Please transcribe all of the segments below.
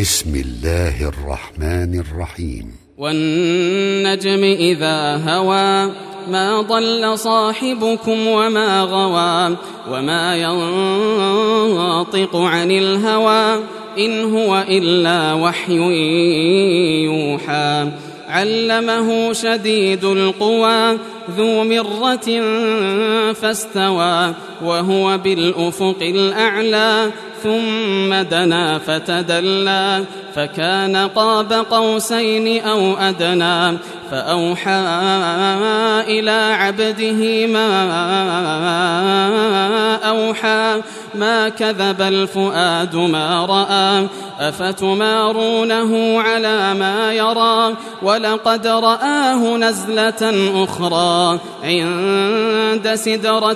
بسم الله الرحمن الرحيم. والنجم إذا هوى ما ضل صاحبكم وما غوى وما ينطق عن الهوى إن هو إلا وحي يوحى. علمه شديد القوى ذو مرة فاستوى وهو بالأفق الأعلى ثم دنا فتدلى فكان قاب قوسين أو أدنى فأوحى إلى عبده ما أوحى ما كذب الفؤاد ما رأى أفتمارونه على ما يرى ولقد رآه نزلة أخرى عند سدرة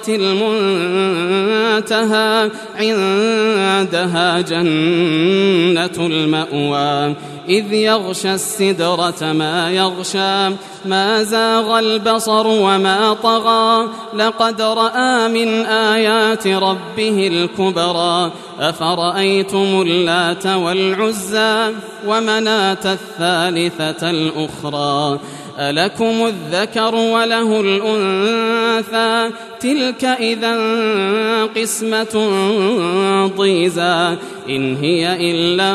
المنتهى عندها جنة المأوى إذ يغشى السدرة ما يغشى ما زاغ البصر وما طغى لقد رأى من آيات ربه الكبرى أفرأيتم اللات والعزى ومناة الثالثة الأخرى ألكم الذكر وله الأنثى تلك إذا قسمة ضيزى إن هي إلا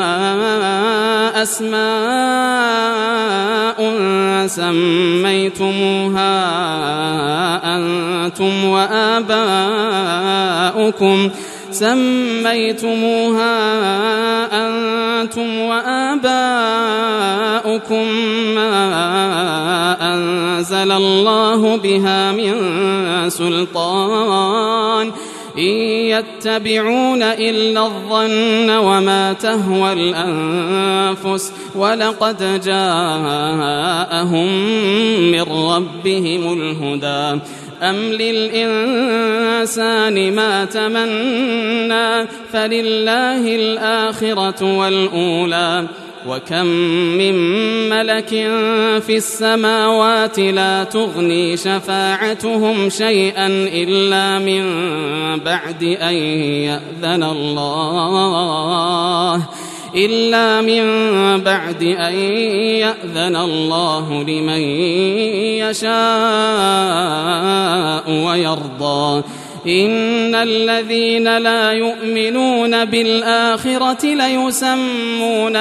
أسماء سميتموها أنتم وآباؤكم ما أنزل الله بها من سلطان إن يتبعون إلا الظن وما تهوى الأنفس ولقد جاءهم من ربهم الهدى أم للإنسان ما تمنى فلله الآخرة والأولى وكم من ملك في السماوات لا تغني شفاعتهم شيئا إلا من بعد أن يأذن الله لمن يشاء ويرضى إن الذين لا يؤمنون بالآخرة ليسمون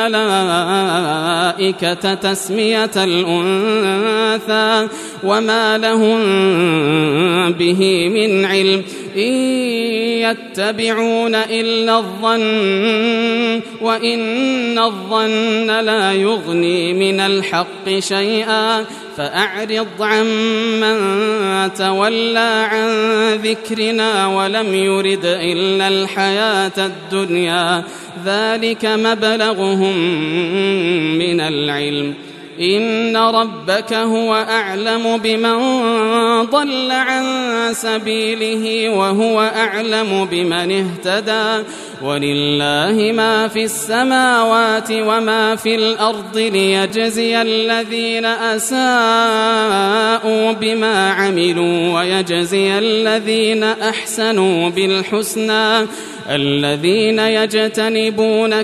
الملائكة تسمية الأنثى وما لهم به من علم إن يتبعون إلا الظن وإن الظن لا يغني من الحق شيئا فأعرض عمن تولى عن ذكرنا ولم يرد إلا الحياة الدنيا ذلك مبلغهم من العلم إن ربك هو أعلم بمن ضل عن سبيله وهو أعلم بمن اهتدى ولله ما في السماوات وما في الأرض ليجزي الذين أساءوا بما عملوا ويجزي الذين أحسنوا بالحسنى الذين يجتنبون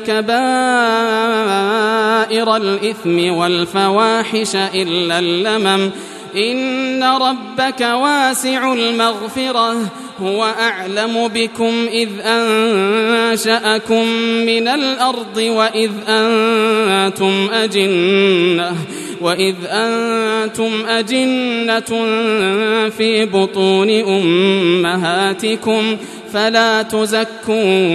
كبائر الإثم والفواحش إلا اللمم إن ربك واسع المغفرة هو أعلم بكم إذ أنشأكم من الأرض وإذ أنتم أجنة في بطون أمهاتكم فلا تزكوا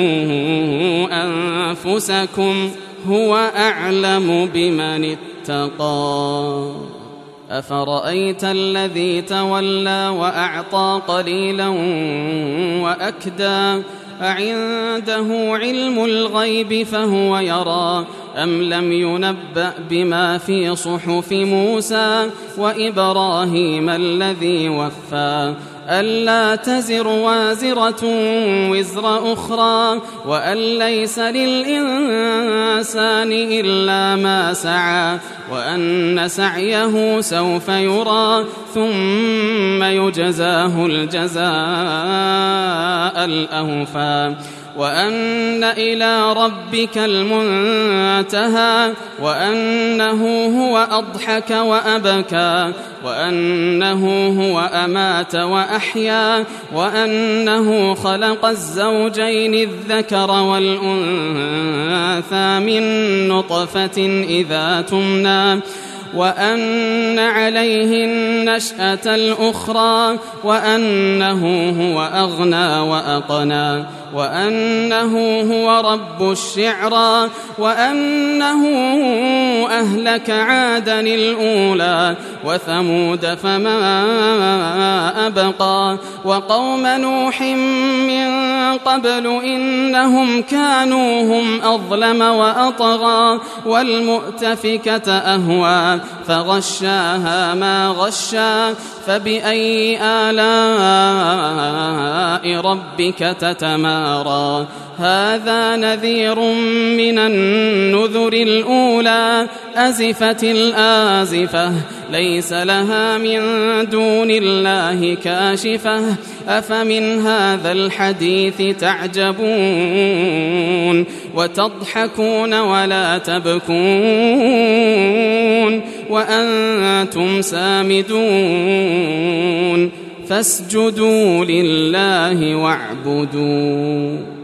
أنفسكم هو أعلم بمن اتقى أفرأيت الذي تولى وأعطى قليلا وأكدى أعنده علم الغيب فهو يرى أم لم ينبأ بما في صحف موسى وإبراهيم الذي وفى ألا تزر وازرة وزر أخرى وأن ليس للإنسان إلا ما سعى وأن سعيه سوف يرى ثم يجزاه الجزاء الأوفى وأن إلى ربك المنتهى وأنه هو أضحك وأبكى وأنه هو أمات وأحيا وأنه خلق الزوجين الذكر والأنثى من نطفة إذا تمنى وأن عليه النشأة الأخرى وأنه هو أغنى وأقنى وأنه هو رب الشعرى وأنه أهلك عادا الأولى وثمود فما أبقى وقوم نوح من قبل إنهم كانوا هم أظلم وأطغى والمؤتفكة أهوى فغشاها ما غشا فبأي آلاء ربك تتمارى هذا نذير من النذر الأولى أزفت الآزفة ليس لها من دون الله كاشفة أفمن هذا الحديث تعجبون وتضحكون ولا تبكون وأنتم سامدون فاسجدوا لله واعبدوا